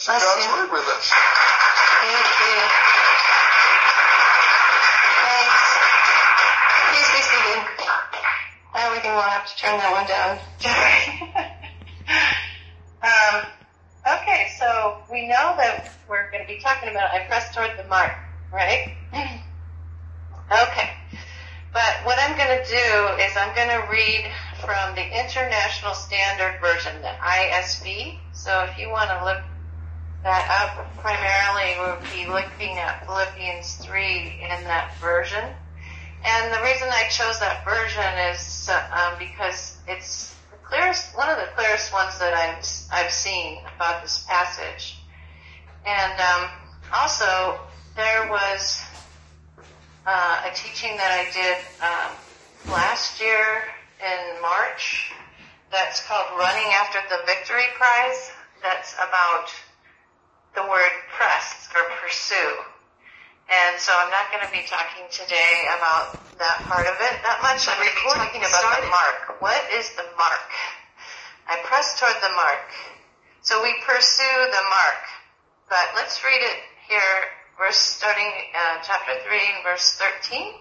share God's word with us. Thank you. Thanks. Please be seated. Everything will have to turn that one down. Okay, so we know that we're going to be talking about I press toward the mark, right? Okay. But what I'm going to do is I'm going to read from the International Standard Version, the ISV. So if you want to look that up, primarily we'll be looking at Philippians 3 in that version. And the reason I chose that version is because it's the clearest, one of the clearest ones that I've seen about this passage. And also, there was a teaching that I did last year in March that's called Running After the Victory Prize. That's about the word press or pursue. And so I'm not going to be talking today about that part of it that much. I'm going to be talking about the mark. What is the mark? I press toward the mark. So we pursue the mark. But let's read it here. We're starting chapter 3 and verse 13.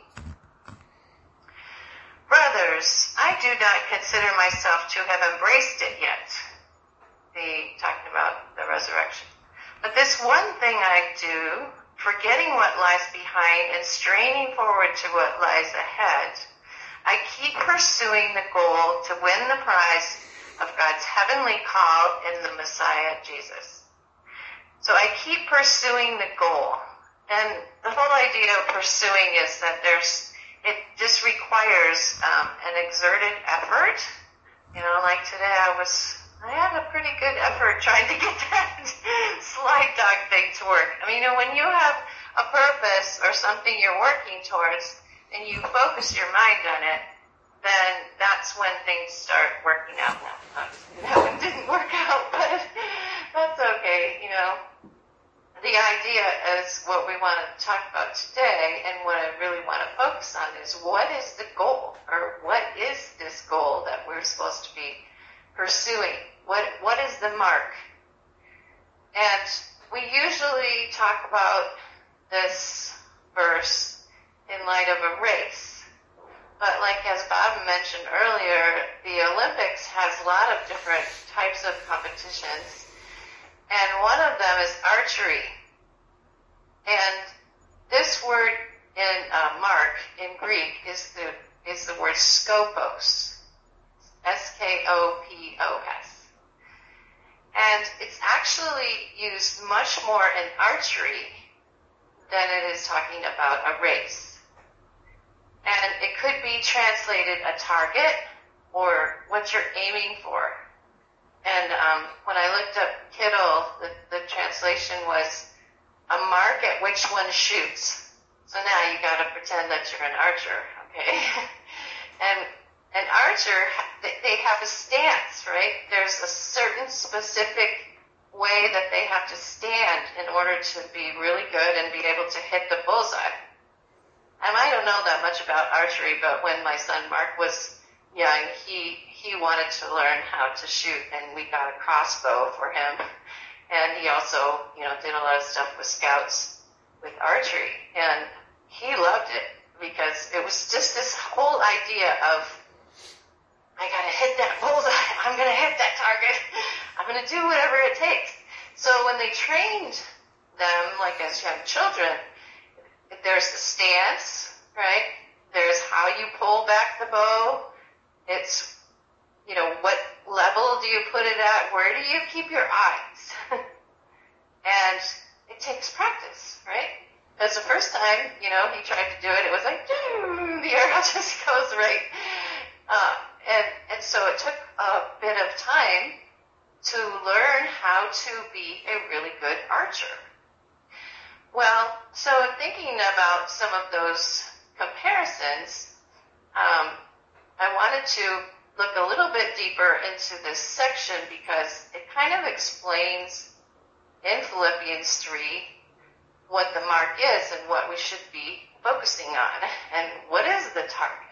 Brothers, I do not consider myself to have embraced it yet. Talking about the resurrection. But this one thing I do, forgetting what lies behind and straining forward to what lies ahead, I keep pursuing the goal to win the prize of God's heavenly call in the Messiah, Jesus. So I keep pursuing the goal. And the whole idea of pursuing is that it just requires an exerted effort. You know, like today I had a pretty good effort trying to get that slide dog thing to work. I mean, you know, when you have a purpose or something you're working towards and you focus your mind on it, then that's when things start working out. Now, that one didn't work out, but that's okay, you know. The idea is what we want to talk about today, and what I really want to focus on is what is the goal, or what is this goal that we're supposed to be pursuing? What is the mark? And we usually talk about this verse in light of a race. But like as Bob mentioned earlier, the Olympics has a lot of different types of competitions. And one of them is archery. And this word in mark in Greek is the word skopos. S-K-O-P-O-S. And it's actually used much more in archery than it is talking about a race. And it could be translated a target or what you're aiming for. And when I looked up Kittle, the translation was a mark at which one shoots. So now you got to pretend that you're an archer, okay? And an archer, they have a stance, right? There's a certain specific way that they have to stand in order to be really good and be able to hit the bullseye. And I don't know that much about archery, but when my son Mark was young, he wanted to learn how to shoot, and we got a crossbow for him. And he also, you know, did a lot of stuff with scouts with archery. And he loved it because it was just this whole idea of, I gotta hit that bullseye. I'm gonna hit that target. I'm gonna do whatever it takes. So when they trained them, like as young children, there's the stance, right? There's how you pull back the bow. It's, you know, what level do you put it at? Where do you keep your eyes? And it takes practice, right? Because the first time, you know, he tried to do it, it was like, the arrow just goes right. And so it took a bit of time to learn how to be a really good archer. Well, so thinking about some of those comparisons, I wanted to look a little bit deeper into this section because it kind of explains in Philippians 3 what the mark is and what we should be focusing on and what is the target.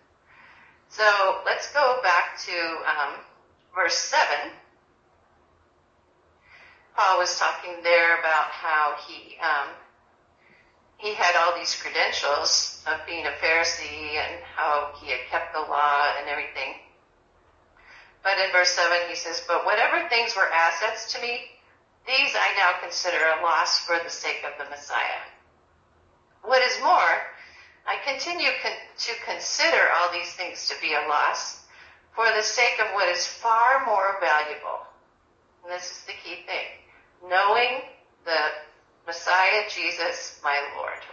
So let's go back to verse 7. Paul was talking there about how he had all these credentials of being a Pharisee and how he had kept the law and everything. But in verse 7 he says, "But whatever things were assets to me, these I now consider a loss for the sake of the Messiah. What is more, I continue to consider all these things to be a loss for the sake of what is far more valuable." And this is the key thing. Knowing the Messiah, Jesus, my Lord.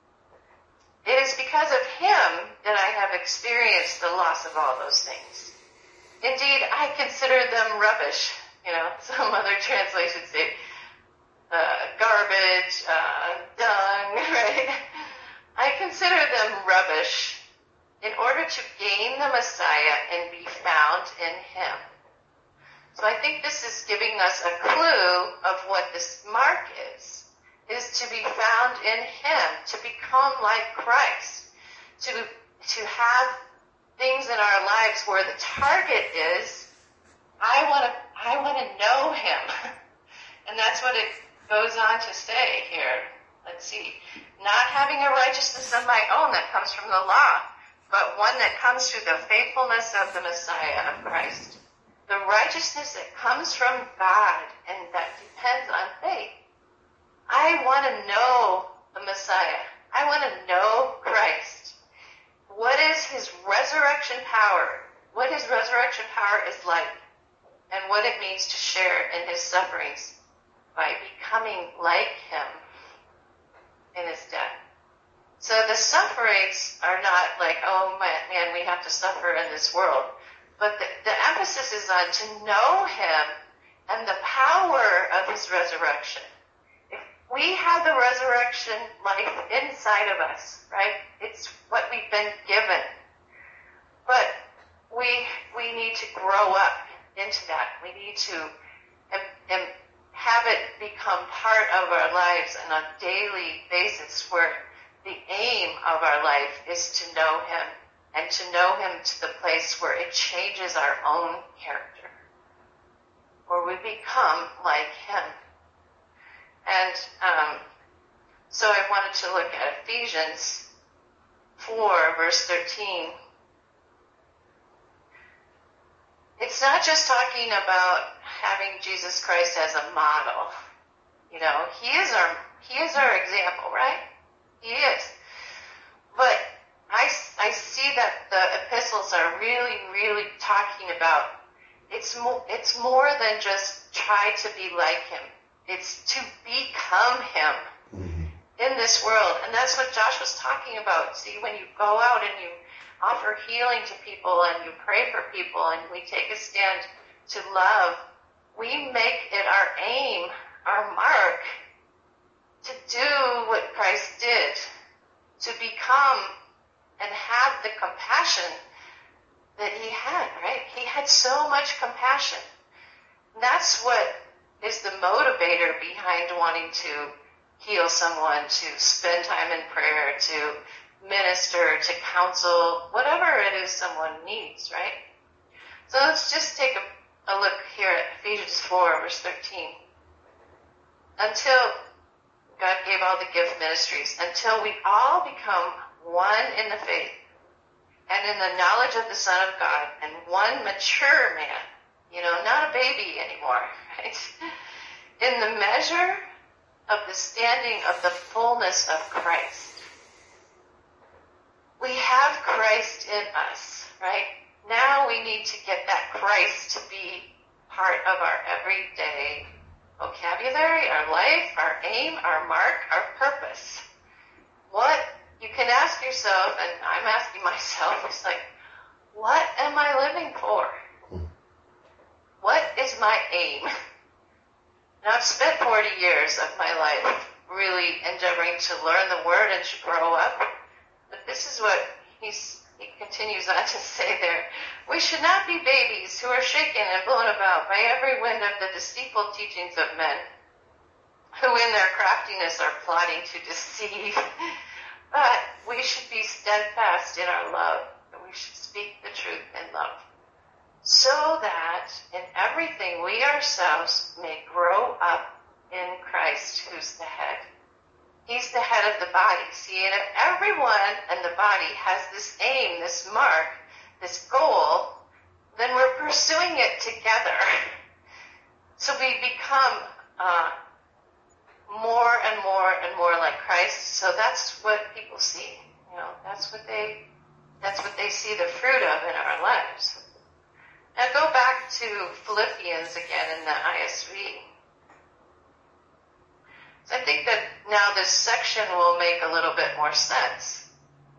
It is because of him that I have experienced the loss of all those things. Indeed, I consider them rubbish. Some other translations say garbage, dung, right? I consider them rubbish in order to gain the Messiah and be found in him. So I think this is giving us a clue of what this mark is to be found in him, to become like Christ, to have things in our lives where the target is, I want to know him. And that's what it goes on to say here. Let's see. Not having a righteousness of my own that comes from the law, but one that comes through the faithfulness of the Messiah of Christ. The righteousness that comes from God and that depends on faith. I want to know the Messiah. I want to know Christ. What is his resurrection power? What his resurrection power is like, and what it means to share in his sufferings by becoming like him in his death. So the sufferings are not like, oh man, we have to suffer in this world. But the emphasis is on to know him and the power of his resurrection. If we have the resurrection life inside of us, right? It's what we've been given. But we need to grow up into that. We need to have it become part of our lives on a daily basis where the aim of our life is to know him and to know him to the place where it changes our own character, where we become like him. And so I wanted to look at Ephesians 4, verse 13. It's not just talking about having Jesus Christ as a model. He is our example, right? He is. But I see that the epistles are really, really talking about it's more than just try to be like him. It's to become him in this world. And that's what Josh was talking about. See, when you go out and you offer healing to people and you pray for people and we take a stand to love, we make it our aim, our mark, to do what Christ did, to become and have the compassion that he had, right? He had so much compassion. And that's what is the motivator behind wanting to heal someone, to spend time in prayer, to minister, to counsel, whatever it is someone needs, right? So let's just take a look here at Ephesians 4, verse 13. Until God gave all the gift ministries, until we all become one in the faith and in the knowledge of the Son of God and one mature man, not a baby anymore, right? In the measure of the standing of the fullness of Christ. We have Christ in us, right? Now we need to get that Christ to be part of our everyday vocabulary, our life, our aim, our mark, our purpose. What you can ask yourself, and I'm asking myself, it's like, what am I living for? What is my aim? Now, I've spent 40 years of my life really endeavoring to learn the Word and to grow up. But this is what he continues on to say there. We should not be babies who are shaken and blown about by every wind of the deceitful teachings of men, who in their craftiness are plotting to deceive. But we should be steadfast in our love, and we should speak the truth in love. so that in everything we ourselves may grow up in Christ, who's the head. He's the head of the body. See, and if everyone in the body has this aim, this mark, this goal, then we're pursuing it together. So we become more and more and more like Christ. So that's what people see. That's what they see the fruit of in our lives. Now go back to Philippians again in the ISV. So I think that now this section will make a little bit more sense.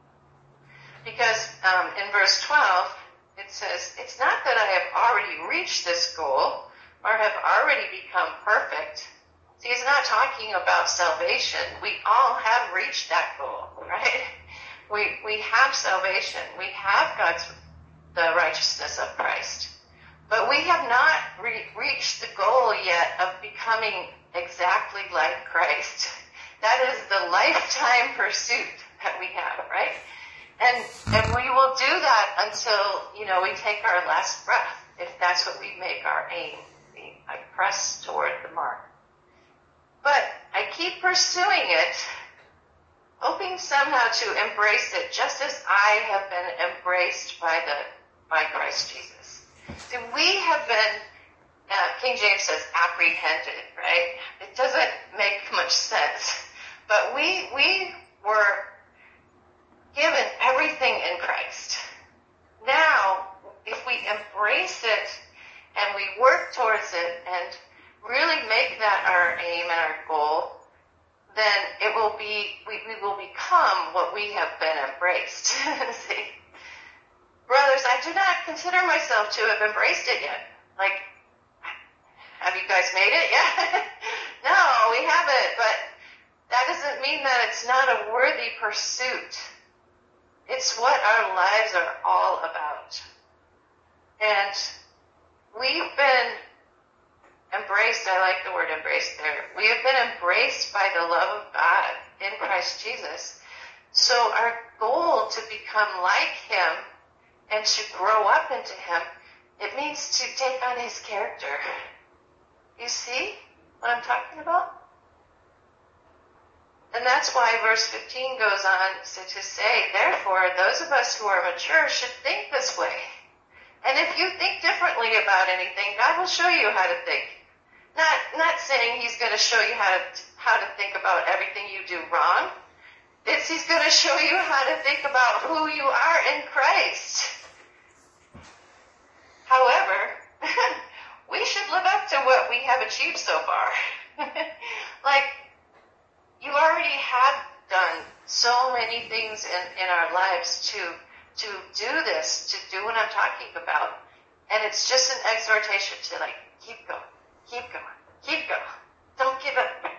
Because in verse 12, it says, it's not that I have already reached this goal or have already become perfect. See, he's not talking about salvation. We all have reached that goal, right? We have salvation. We have the righteousness of Christ. But we have not reached the goal yet of becoming exactly like Christ. That is the lifetime pursuit that we have, right? And we will do that until, we take our last breath, if that's what we make our aim. I press toward the mark. But I keep pursuing it, hoping somehow to embrace it just as I have been embraced by Christ Jesus. See, we have been, King James says apprehended, right? It doesn't make much sense. But we were given everything in Christ. Now, if we embrace it and we work towards it and really make that our aim and our goal, then it will be, we will become what we have been embraced. See? Brothers, I do not consider myself to have embraced it yet. Like, have you guys made it yet? No, we haven't, but that doesn't mean that it's not a worthy pursuit. It's what our lives are all about. And we've been embraced, I like the word embraced there. We have been embraced by the love of God in Christ Jesus. So our goal to become like Him and to grow up into Him, it means to take on His character. You see what I'm talking about? And that's why verse 15 goes on to say, therefore, those of us who are mature should think this way. And if you think differently about anything, God will show you how to think. Not saying He's going to show you how to think about everything you do wrong. He's going to show you how to think about who you are in Christ. However, we should live up to what we have achieved so far. Like, you already have done so many things in our lives to do this, to do what I'm talking about. And it's just an exhortation to keep going, keep going, keep going. Don't give up.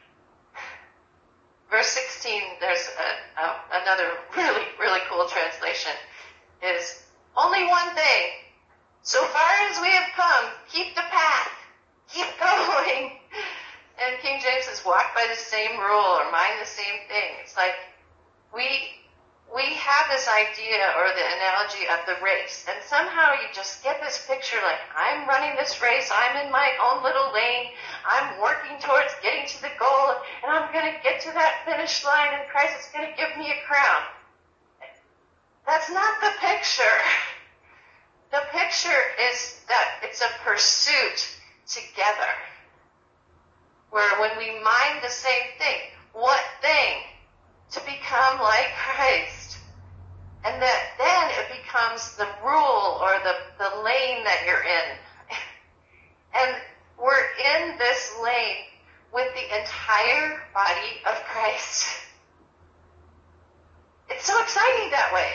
Verse 16, there's another really, really cool translation, is only one thing. So far as we have come, keep the path. Keep going. And King James says, walk by the same rule or mind the same thing. It's like we have this idea or the analogy of the race. And somehow you just get this picture like, I'm running this race. I'm in my own little lane. I'm working towards getting to the goal. And I'm going to get to that finish line. And Christ is going to give me a crown. That's not the picture. The picture is that it's a pursuit together. Where when we mind the same thing, what thing? To become like Christ. And that then it becomes the rule or the lane that you're in. And we're in this lane with the entire body of Christ. It's so exciting that way.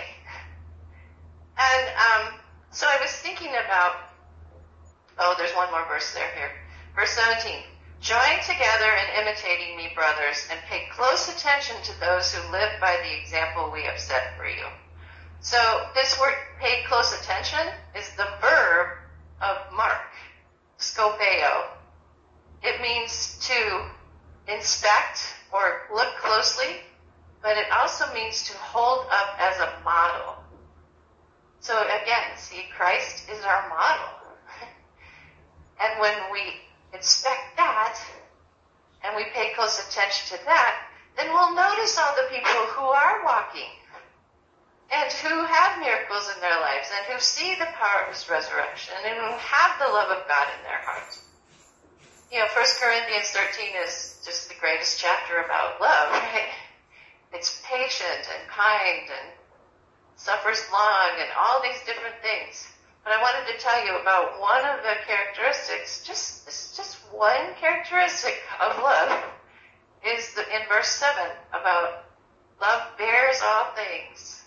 And so I was thinking about, there's one more verse here. Verse 17. Join together in imitating me, brothers, and pay close attention to those who live by the example we have set for you. So this word, pay close attention, is the verb of mark, skopeo. It means to inspect or look closely, but it also means to hold up as a model. So again, see, Christ is our model. And when we inspect that, and we pay close attention to that, then we'll notice all the people who are walking, and who have miracles in their lives, and who see the power of his resurrection, and who have the love of God in their heart. 1 Corinthians 13 is just the greatest chapter about love, right? It's patient and kind and suffers long and all these different things. But I wanted to tell you about one of the characteristics, just one characteristic of love, is in verse 7 about love bears all things.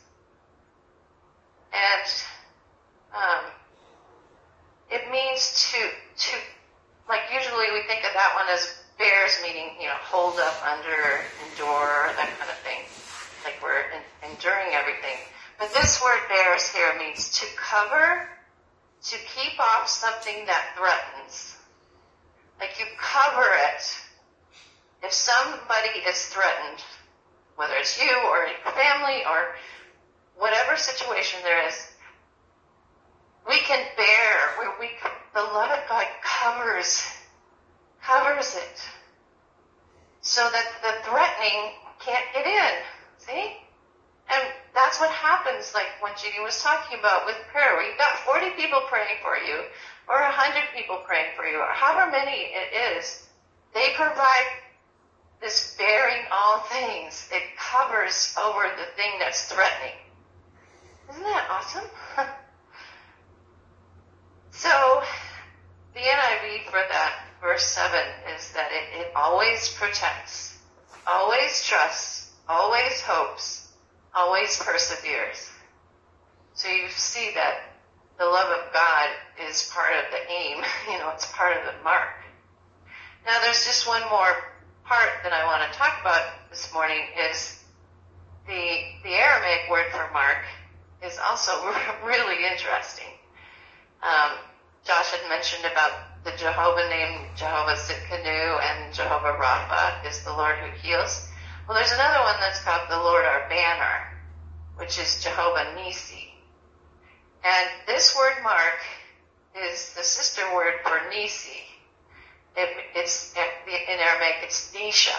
And it means to like usually we think of that one as bears, meaning, hold up, under, endure, that kind of thing. Like we're enduring everything. But this word bears here means to cover, to keep off something that threatens. Like you cover it. If somebody is threatened, whether it's you or your family or whatever situation there is, we can bear, the love of God covers it so that the threatening can't get in. See? And that's what happens, like when Jeannie was talking about with prayer, where you've got 40 people praying for you, or 100 people praying for you, or however many it is. They provide this bearing all things. It covers over the thing that's threatening. Isn't that awesome? So, the NIV for that verse 7 is that it always protects, always trusts, always hopes, always perseveres. So you see that the love of God is part of the aim, it's part of the mark. Now there's just one more part that I want to talk about this morning is the Aramaic word for mark is also really interesting. Josh had mentioned about the Jehovah name Jehovah Tsidkenu and Jehovah Rapha is the Lord who heals. Well, there's another one that's called the Lord our banner, which is Jehovah Nisi. And this word mark is the sister word for Nisi. It's in Aramaic, it's Nisha,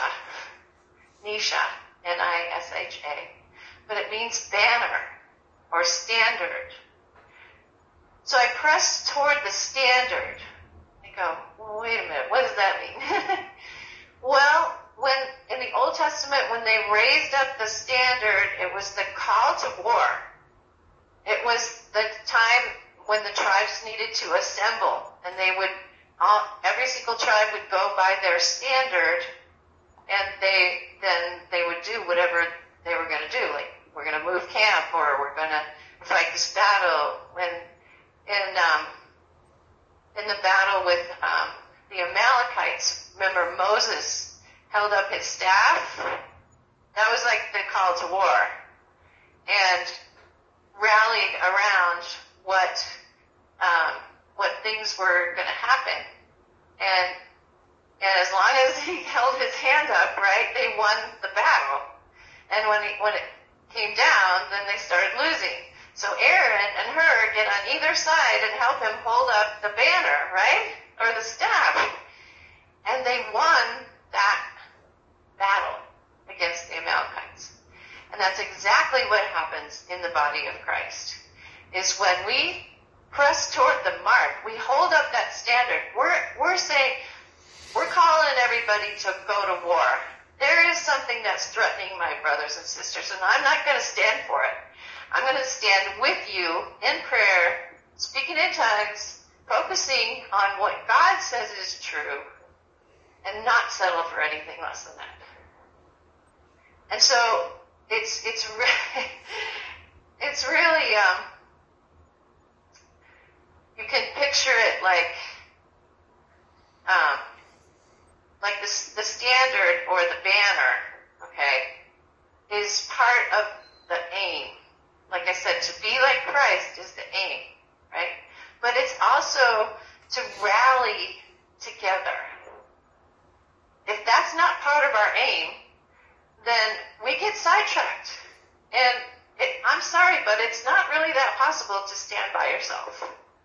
Nisha, but it means banner or standard. So I press toward the standard. I go, well, wait a minute, what does that mean? Well, when in the Old Testament, when they raised up the standard, it was the call to war. It was the time when the tribes needed to assemble, and every single tribe would go by their standard, and they would do whatever they were going to do. Like, we're going to move camp, or we're going to fight this battle. In the battle with the Amalekites, remember Moses held up his staff? That was like the call to war. And rallied around what things were going to happen. And as long as he held his hand up, right, they won the battle. And when it came down, then they started losing. So Aaron and Hur get on either side and help him hold up the banner, right? Or the staff. And they won that battle against the Amalekites. And that's exactly what happens in the body of Christ. Is when we press toward the mark, we hold up that standard. We're saying, we're calling everybody to go to war. There is something that's threatening my brothers and sisters, and I'm not going to stand for it. I'm going to stand with you in prayer, speaking in tongues, focusing on what God says is true, and not settle for anything less than that. And so it's really you can picture it like the standard or the banner, okay, is part of the aim. Like I said, to be like Christ is the aim, right? But it's also to rally together. If that's not part of our aim, then we get sidetracked. And I'm sorry, but it's not really that possible to stand by yourself.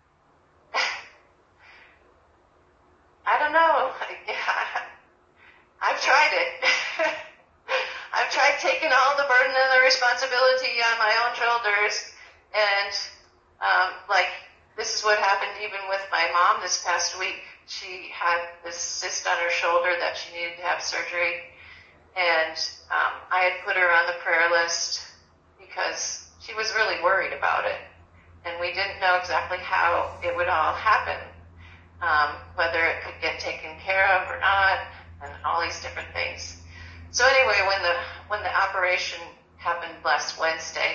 I don't know. I've tried it. I've tried taking all the burden and the responsibility on my own shoulders, and this is what happened even with my mom this past week. She had this cyst on her shoulder that she needed to have surgery, and I had put her on the prayer list because she was really worried about it, and we didn't know exactly how it would all happen, whether it could get taken care of or not, and all these different things. So anyway, when the operation happened last Wednesday,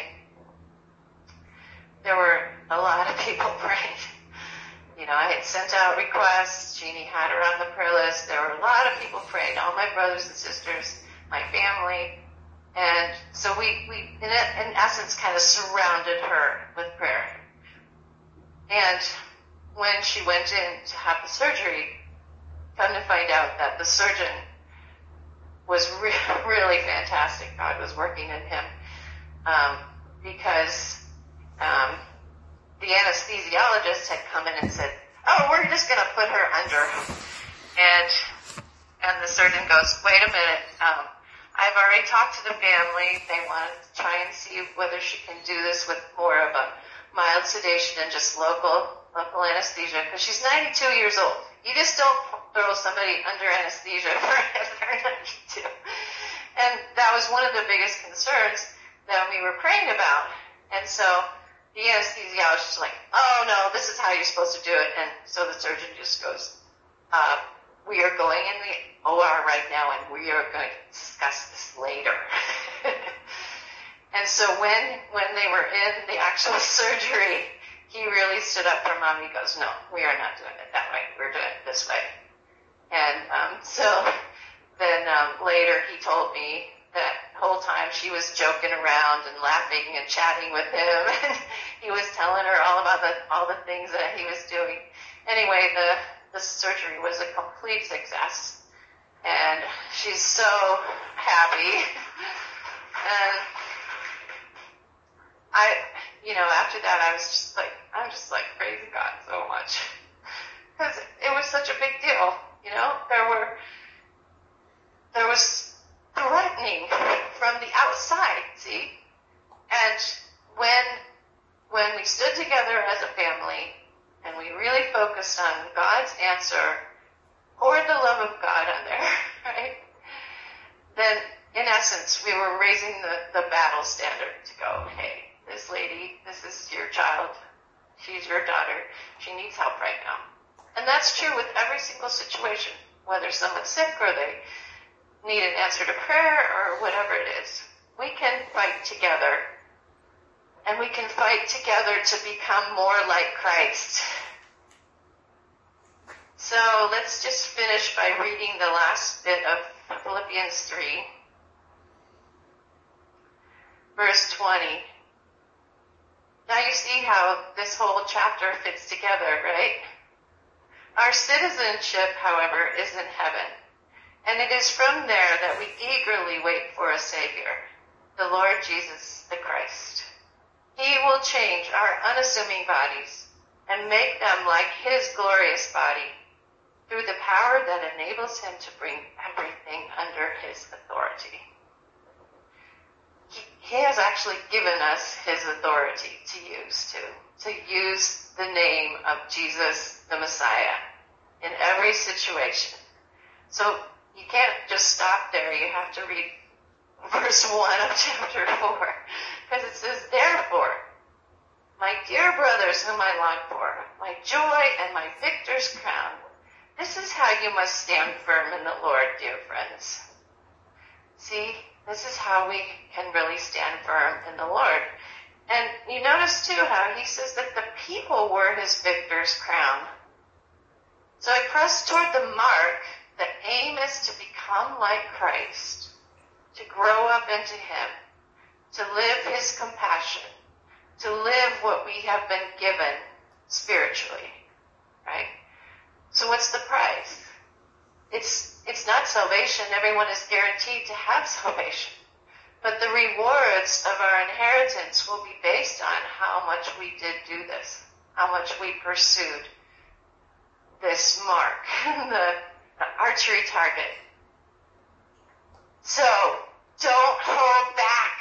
there were a lot of people praying. I had sent out requests. Jeannie had her on the prayer list. There were a lot of people praying, all my brothers and sisters, my family. And so we in essence, kind of surrounded her with prayer. And when she went in to have the surgery, come to find out that the surgeon was really fantastic. God was working in him, because the anesthesiologist had come in and said, "Oh, we're just going to put her under." And the surgeon goes, "Wait a minute. I've already talked to the family. They want to try and see whether she can do this with more of a mild sedation and just local anesthesia, because she's 92 years old. You just don't throw somebody under anesthesia if they're 92. And that was one of the biggest concerns that we were praying about. And so the anesthesiologist was like, "Oh no, this is how you're supposed to do it." And so the surgeon just goes, "We are going in the OR right now, and we are going to discuss this later." And so when they were in the actual surgery, he really stood up for Mom. He goes, "No, we are not doing it that way. We're doing it this way." And so then later he told me that whole time she was joking around and laughing and chatting with him, and he was telling her all about all the things that he was doing. Anyway, the surgery was a complete success, and she's so happy. And after that, I'm just praising God so much, because it was such a big deal. There was threatening from the outside, see? And when we stood together as a family and we really focused on God's answer, poured the love of God on there, right? Then, in essence, we were raising the battle standard to go, "Hey, this lady, this is your child. She's your daughter. She needs help right now." And that's true with every single situation, whether someone's sick or they need an answer to prayer or whatever it is. We can fight together, and we can fight together to become more like Christ. So let's just finish by reading the last bit of Philippians 3, verse 20. Now you see how this whole chapter fits together, right? Our citizenship, however, is in heaven, and it is from there that we eagerly wait for a Savior, the Lord Jesus the Christ. He will change our unassuming bodies and make them like His glorious body through the power that enables Him to bring everything under His authority. He has actually given us His authority to use the name of Jesus the Messiah in every situation. So you can't just stop there. You have to read verse 1 of chapter 4, because it says, "Therefore, my dear brothers whom I long for, my joy and my victor's crown, this is how you must stand firm in the Lord, dear friends." See, this is how we can really stand firm in the Lord. And you notice too how he says that the people were his victor's crown. So I press toward the mark. The aim is to become like Christ, to grow up into Him, to live His compassion, to live what we have been given spiritually, right? So what's the prize? It's not salvation. Everyone is guaranteed to have salvation. But the rewards of our inheritance will be based on how much we did do this, how much we pursued this mark, the archery target. So, don't hold back.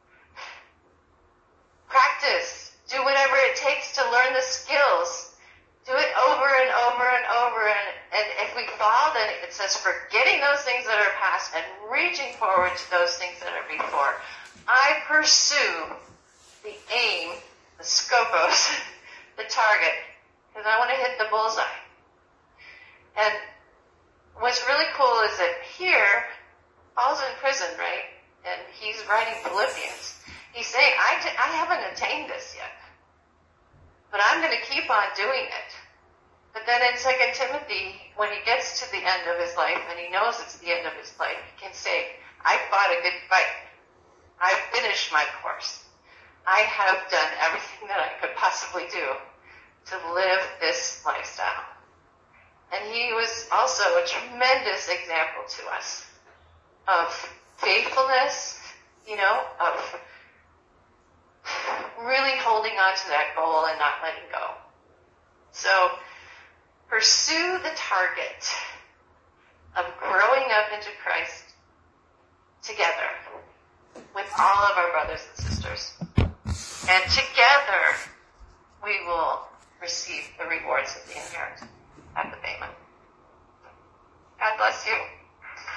Practice. Do whatever it takes to learn the skills. Do it over and over and over. And if we fall, then it says forgetting those things that are past and reaching forward to those things that are before. I pursue the aim, the scopos, the target, because I want to hit the bullseye. And what's really cool is that here, Paul's in prison, right? And he's writing Philippians. He's saying, I haven't attained this yet, but I'm going to keep on doing it. But then in 2 Timothy, when he gets to the end of his life, and he knows it's the end of his life, he can say, I fought a good fight. I finished my course. I have done everything that I could possibly do to live this lifestyle. And he was also a tremendous example to us of faithfulness, of really holding on to that goal and not letting go. So pursue the target of growing up into Christ together with all of our brothers and sisters. And together